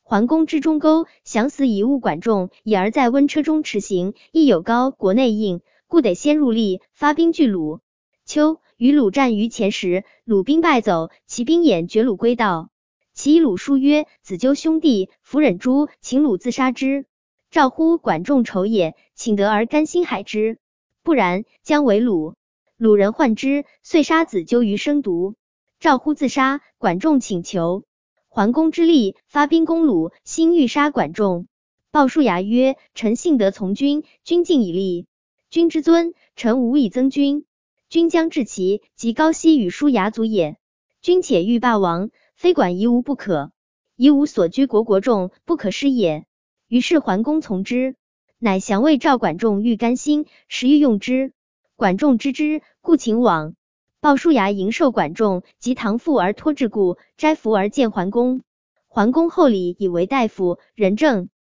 桓公之中钩，降死以勿管仲，已而在温车中驰行，亦有高国内应，故得先入力，发兵拒鲁。秋，与鲁战于前时，鲁兵败走，其兵掩绝鲁归道。其以鲁书曰：子纠兄弟，弗忍诛，请鲁自杀之。赵乎管仲仇也，请得而甘心海之。不然，将为鲁。鲁人患之，遂杀子纠于生毒。赵乎自杀，管仲请求。桓公之力，发兵攻鲁，心欲杀管仲。鲍叔牙曰：臣幸得从君，君敬以立。君之尊，臣无以增君。君将至齐，即高息与叔牙族也。君且欲霸王，非管夷吾不可。夷吾所居国众，不可失也。于是桓公从之，乃降魏赵管仲欲甘心，时欲用之。管仲知之，故请往。鲍叔牙迎受管仲，及唐父而托至故，斋服而见桓公。桓公厚礼以为大夫，仁政。